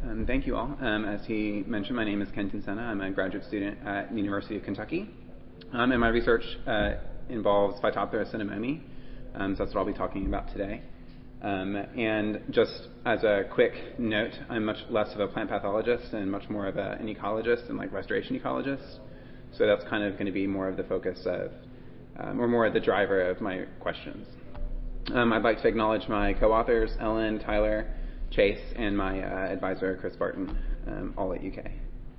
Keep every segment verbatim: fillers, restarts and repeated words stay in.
Um, thank you all. Um, as he mentioned, my name is Kenton Senna. I'm a graduate student at the University of Kentucky. Um, and my research uh, involves Phytophthora cinnamomi. Um, so that's what I'll be talking about today. Um, and just as a quick note, I'm much less of a plant pathologist and much more of a, an ecologist and like restoration ecologist. So that's kind of going to be more of the focus of, um, or more of the driver of my questions. Um, I'd like to acknowledge my co-authors, Ellen, Tyler, Chase, and my uh, advisor, Chris Barton, um, all at U K.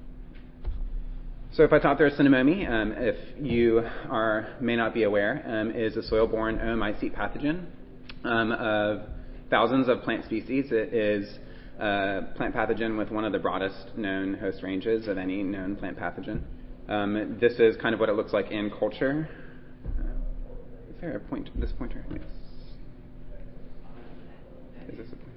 So Phytophthora cinnamomi, um, if you are may not be aware, um, is a soil-borne oomycete pathogen um, of thousands of plant species. It is a plant pathogen with one of the broadest known host ranges of any known plant pathogen. Um, this is kind of what it looks like in culture. Uh, is there a point? This pointer? Yes. Is this a pointer?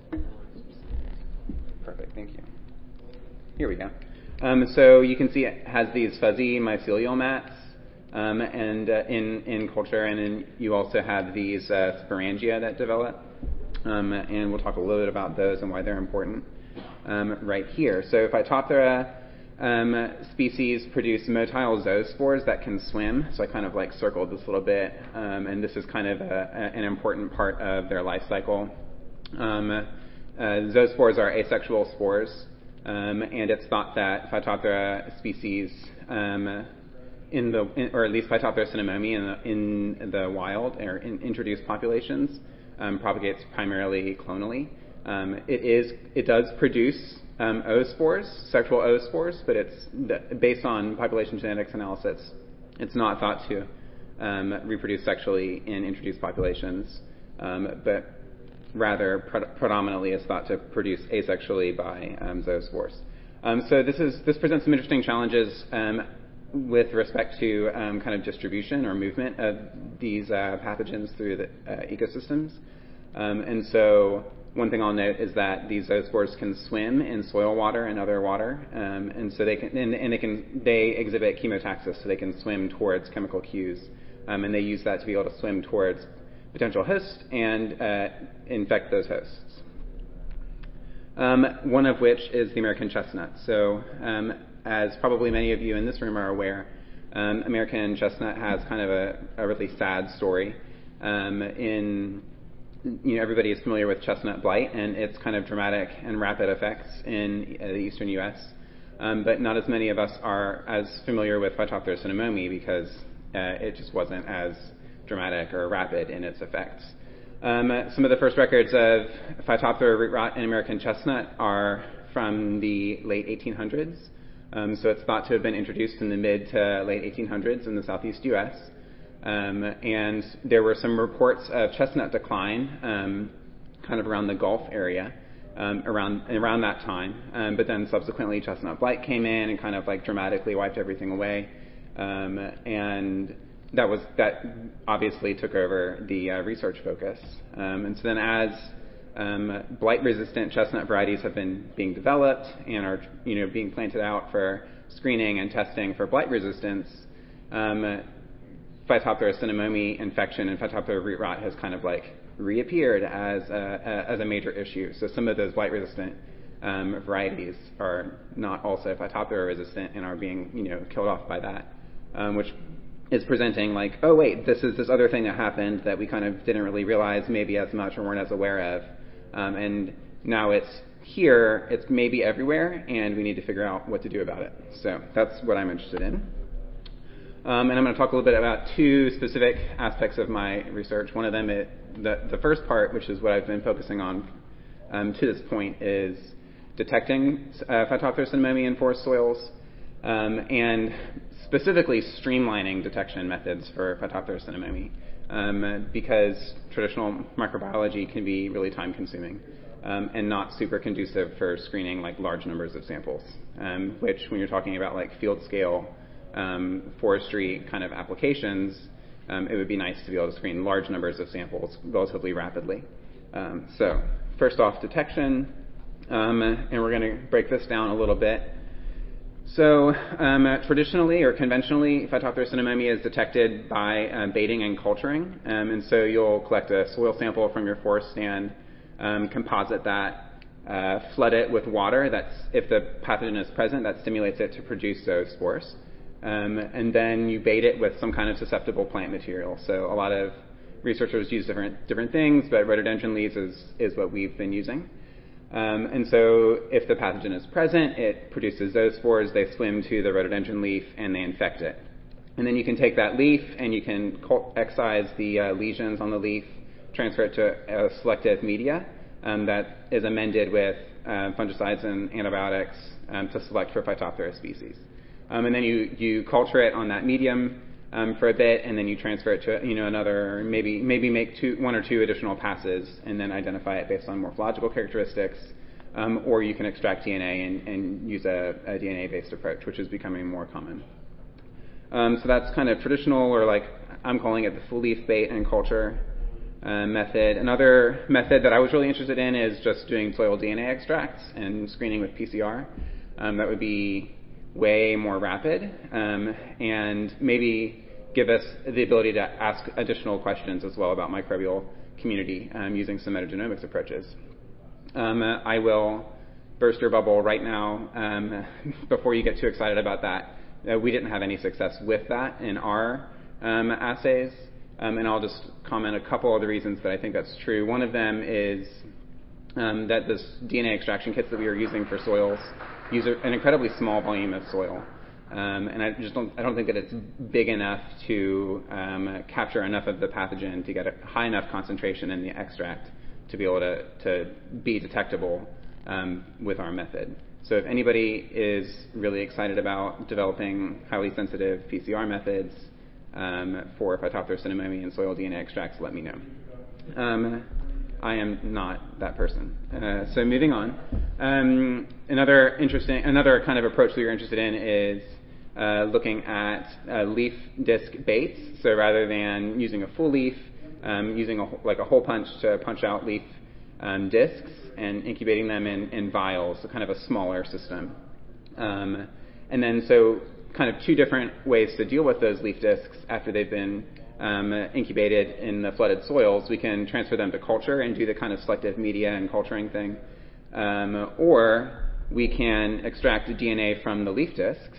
Perfect, thank you. Here we go. Um, so you can see it has these fuzzy mycelial mats, um, and uh, in in culture, and then you also have these uh, sporangia that develop, um, and we'll talk a little bit about those and why they're important um, right here. So Phytophthora um, species produce motile zoospores that can swim. So I kind of like circled this a little bit, um, and this is kind of a, a, an important part of their life cycle. Um, Uh, zoospores are asexual spores, um, and it's thought that Phytophthora species, um, in the, in, or at least Phytophthora cinnamomi in the, in the wild or in introduced populations, um, propagates primarily clonally. Um, it is, it does produce um, oospores, sexual oospores, but it's the, based on population genetics analysis, it's not thought to um, reproduce sexually in introduced populations, um, but rather pre- predominantly is thought to produce asexually by um, zoospores. Um, so this is this presents some interesting challenges um, with respect to um, kind of distribution or movement of these uh, pathogens through the uh, ecosystems. Um, and so one thing I'll note is that these zoospores can swim in soil water and other water, um, and so they can and, and they can they exhibit chemotaxis, so they can swim towards chemical cues, um, and they use that to be able to swim towards potential hosts and uh, infect those hosts. Um, one of which is the American chestnut. So um, as probably many of you in this room are aware, um, American chestnut has kind of a, a really sad story. Um, in you know, everybody is familiar with chestnut blight and its kind of dramatic and rapid effects in uh, the eastern U S, um, but not as many of us are as familiar with Phytophthora cinnamomi because uh, it just wasn't as dramatic or rapid in its effects. Um, some of the first records of Phytophthora root rot in American chestnut are from the late eighteen hundreds. Um, so it's thought to have been introduced in the mid to late eighteen hundreds in the southeast U S. Um, and there were some reports of chestnut decline um, kind of around the Gulf area um, around around that time. Um, but then subsequently chestnut blight came in and kind of like dramatically wiped everything away. Um, and That was that obviously took over the uh, research focus, um, and so then as um, blight-resistant chestnut varieties have been being developed and are you know being planted out for screening and testing for blight resistance, um, Phytophthora cinnamomi infection and Phytophthora root rot has kind of like reappeared as a, a, as a major issue. So some of those blight-resistant um, varieties are not also Phytophthora resistant and are being you know killed off by that, um, which is presenting like, oh wait, this is this other thing that happened that we kind of didn't really realize maybe as much or weren't as aware of. Um, and now it's here, it's maybe everywhere, and we need to figure out what to do about it. So that's what I'm interested in. Um, and I'm going to talk a little bit about two specific aspects of my research. One of them, it, the, the first part, which is what I've been focusing on um, to this point, is detecting uh, Phytophthora cinnamomi in forest soils, um, and specifically streamlining detection methods for Phytophthora cinnamomi, um, because traditional microbiology can be really time-consuming um, and not super conducive for screening like large numbers of samples, um, which when you're talking about like field-scale um, forestry kind of applications, um, it would be nice to be able to screen large numbers of samples relatively rapidly. Um, so first off, detection, um, and we're going to break this down a little bit. So um, uh, traditionally or conventionally, Phytophthora cinnamomi is detected by uh, baiting and culturing. Um, and so you'll collect a soil sample from your forest stand, um, composite that, uh, flood it with water. That's if the pathogen is present, that stimulates it to produce those spores. Um, and then you bait it with some kind of susceptible plant material. So a lot of researchers use different different things, but rhododendron leaves is, is what we've been using. Um, and so if the pathogen is present, it produces those spores, they swim to the rhododendron leaf, and they infect it. And then you can take that leaf, and you can excise the uh, lesions on the leaf, transfer it to a selective media um, that is amended with uh, fungicides and antibiotics um, to select for Phytophthora species. Um, and then you, you culture it on that medium um, for a bit, and then you transfer it to you know another, maybe maybe make two, one or two additional passes, and then identify it based on morphological characteristics. Um, or you can extract D N A and, and use a, a D N A-based approach, which is becoming more common. Um, so that's kind of traditional, or like I'm calling it the full leaf bait and culture uh, method. Another method that I was really interested in is just doing soil D N A extracts and screening with P C R. Um, that would be way more rapid um, and maybe give us the ability to ask additional questions as well about microbial community um, using some metagenomics approaches. Um, uh, I will burst your bubble right now um, before you get too excited about that. Uh, we didn't have any success with that in our um, assays, um, and I'll just comment a couple of the reasons that I think that's true. One of them is um, that this D N A extraction kits that we were using for soils use an incredibly small volume of soil, um, and I just don't I don't think that it's big enough to um, capture enough of the pathogen to get a high enough concentration in the extract to be able to, to be detectable um, with our method. So if anybody is really excited about developing highly sensitive P C R methods um, for Phytophthora cinnamomi and soil D N A extracts, let me know. Um, I am not that person. Uh, so moving on. Um, another interesting, another kind of approach we are interested in is uh, looking at uh, leaf disc baits. So rather than using a full leaf, um, using a, like a hole punch to punch out leaf um, discs and incubating them in, in vials, so kind of a smaller system. Um, and then so kind of two different ways to deal with those leaf discs after they've been Um, incubated in the flooded soils. We can transfer them to culture and do the kind of selective media and culturing thing. Um, or we can extract D N A from the leaf discs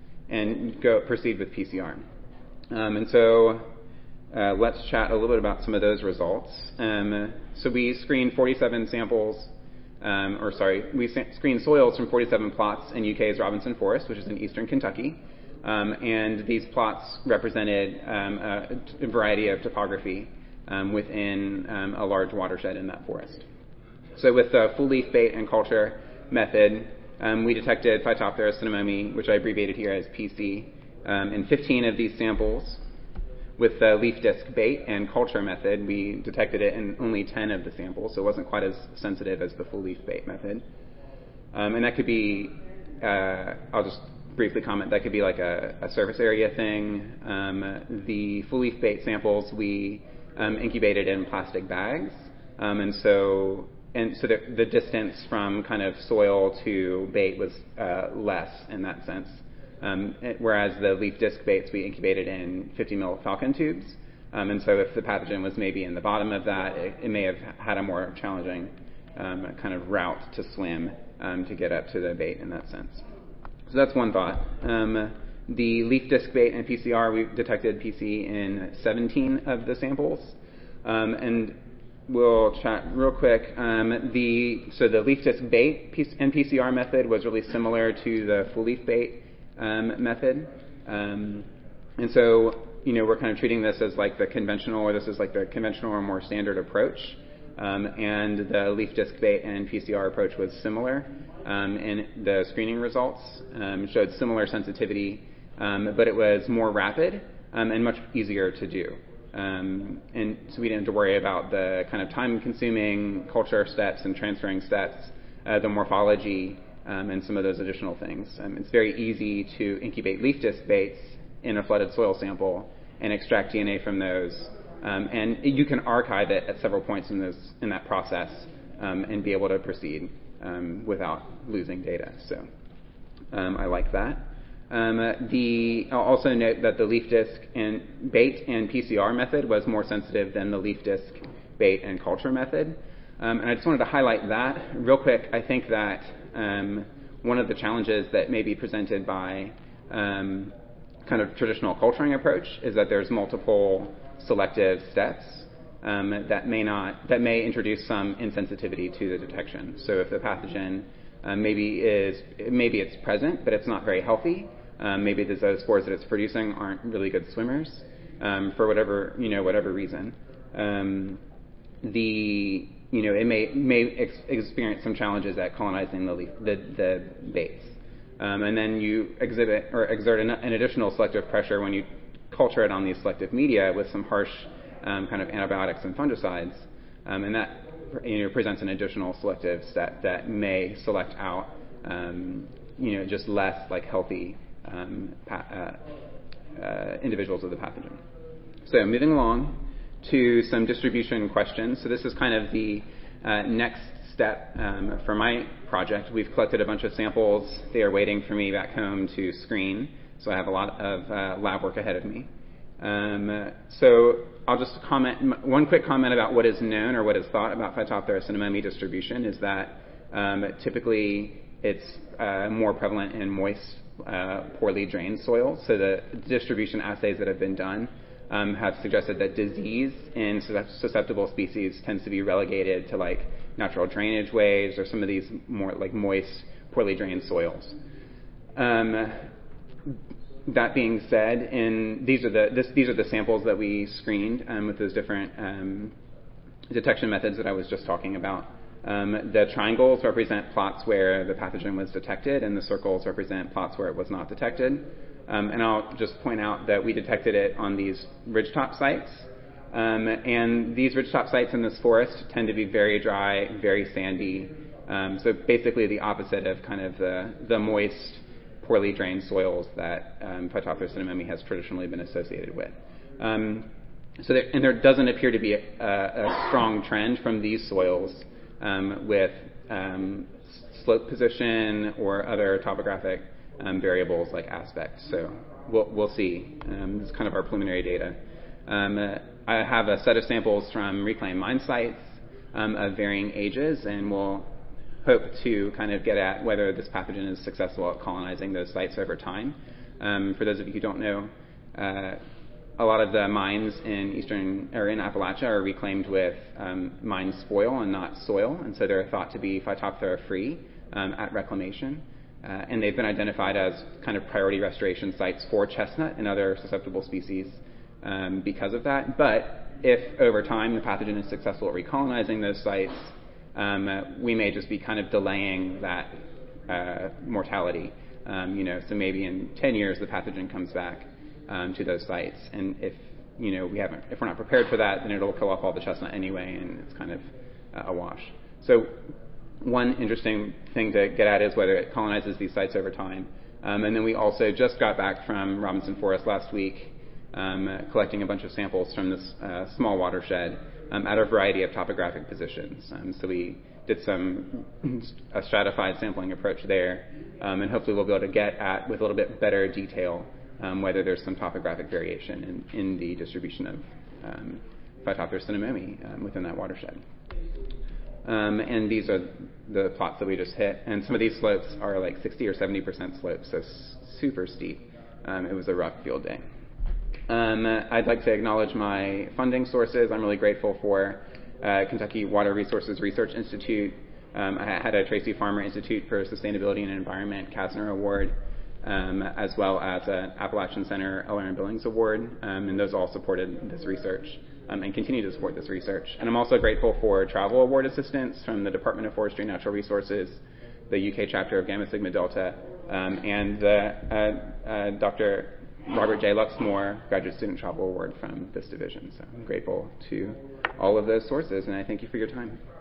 and go proceed with P C R. Um, and so uh, let's chat a little bit about some of those results. Um, so we screened forty-seven samples, um, or sorry, we sa- screened soils from forty-seven plots in U K's Robinson Forest, which is in eastern Kentucky. Um, and these plots represented um, a, a variety of topography um, within um, a large watershed in that forest. So with the full leaf bait and culture method, um, we detected Phytophthora cinnamomi, which I abbreviated here as P C, um, in fifteen of these samples. With the leaf disc bait and culture method, we detected it in only ten of the samples, so it wasn't quite as sensitive as the full leaf bait method. Um, and that could be, uh, I'll just briefly comment, that could be like a, a surface area thing. Um, the full leaf bait samples we um, incubated in plastic bags, um, and so and so the, the distance from kind of soil to bait was uh, less in that sense. Um, it, whereas the leaf disc baits we incubated in fifty mil Falcon tubes, um, and so if the pathogen was maybe in the bottom of that, it, it may have had a more challenging um, kind of route to swim um, to get up to the bait in that sense. So that's one thought. Um, the leaf disc bait and P C R, we detected P C in seventeen of the samples. Um, and we'll chat real quick. Um, the so the leaf disc bait and P C R method was really similar to the full leaf bait um, method. Um, and so, you know, we're kind of treating this as like the conventional, or this is like the conventional or more standard approach. Um, and the leaf disc bait and P C R approach was similar. Um, and the screening results um, showed similar sensitivity, um, but it was more rapid um, and much easier to do. Um, and so we didn't have to worry about the kind of time-consuming culture steps and transferring steps, uh, the morphology, um, and some of those additional things. Um, it's very easy to incubate leaf disc baits in a flooded soil sample and extract D N A from those. Um, and you can archive it at several points in, those, in that process um, and be able to proceed um, without losing data. So um, I like that. Um, the, I'll also note that the leaf disc and bait and P C R method was more sensitive than the leaf disc bait and culture method. Um, and I just wanted to highlight that real quick. I think that um, one of the challenges that may be presented by um, kind of traditional culturing approach is that there's multiple selective steps um, that may not that may introduce some insensitivity to the detection. So if the pathogen uh, maybe is maybe it's present, but it's not very healthy. Um, maybe the zoospores that it's producing aren't really good swimmers um, for whatever you know whatever reason. Um, the you know it may may ex- experience some challenges at colonizing the leaf, the, the baits, um, and then you exhibit or exert an, an additional selective pressure when you culture it on these selective media with some harsh um, kind of antibiotics and fungicides, um, and that you know presents an additional selective step that may select out um, you know just less like healthy um, pa- uh, uh, individuals of the pathogen. So moving along to some distribution questions. So this is kind of the uh, next step um, for my project. We've collected a bunch of samples. They are waiting for me back home to screen. So I have a lot of uh, lab work ahead of me. Um, so I'll just comment, one quick comment about what is known or what is thought about Phytophthora cinnamomum distribution is that um, typically it's uh, more prevalent in moist, uh, poorly drained soils. So the distribution assays that have been done um, have suggested that disease in susceptible species tends to be relegated to like natural drainage ways or some of these more like moist, poorly drained soils. Um, That being said, in these are the this, these are the samples that we screened um, with those different um, detection methods that I was just talking about. Um, the triangles represent plots where the pathogen was detected, and the circles represent plots where it was not detected. Um, and I'll just point out that we detected it on these ridgetop sites. Um, and these ridgetop sites in this forest tend to be very dry, very sandy. Um, so basically the opposite of kind of the, the moist, poorly drained soils that um, Phytophthora cinnamomum has traditionally been associated with. Um, so there, and there doesn't appear to be a, a, a strong trend from these soils um, with um, slope position or other topographic um, variables like aspect. So we'll, we'll see. Um, this is kind of our preliminary data. Um, uh, I have a set of samples from reclaimed mine sites um, of varying ages, and we'll hope to kind of get at whether this pathogen is successful at colonizing those sites over time. Um, for those of you who don't know, uh, a lot of the mines in eastern or in Appalachia are reclaimed with um, mine spoil and not soil, and so they're thought to be Phytophthora free um, at reclamation. Uh, and they've been identified as kind of priority restoration sites for chestnut and other susceptible species um, because of that. But if over time the pathogen is successful at recolonizing those sites, Um, uh, we may just be kind of delaying that uh, mortality. Um, you know, so maybe in ten years the pathogen comes back um, to those sites, and if you know we haven't, if we're not prepared for that, then it'll kill off all the chestnut anyway, and it's kind of uh, a wash. So one interesting thing to get at is whether it colonizes these sites over time. Um, and then we also just got back from Robinson Forest last week, um, uh, collecting a bunch of samples from this uh, small watershed. Um, at a variety of topographic positions. Um, so we did some a stratified sampling approach there, um, and hopefully we'll be able to get at, with a little bit better detail, um, whether there's some topographic variation in, in the distribution of um, Phytophthora cinnamomum um, within that watershed. Um, and these are the plots that we just hit. And some of these slopes are like sixty or seventy percent slopes, so s- super steep. Um, it was a rough field day. Um, I'd like to acknowledge my funding sources. I'm really grateful for uh, Kentucky Water Resources Research Institute. Um, I had a Tracy Farmer Institute for Sustainability and Environment Kasner Award, um, as well as an Appalachian Center L R M Billings Award, um, and those all supported this research um, and continue to support this research. And I'm also grateful for travel award assistance from the Department of Forestry and Natural Resources, the U K chapter of Gamma Sigma Delta, um, and the, uh, uh, Doctor Robert J. Luxmore Graduate Student Travel Award from this division. So I'm grateful to all of those sources, and I thank you for your time.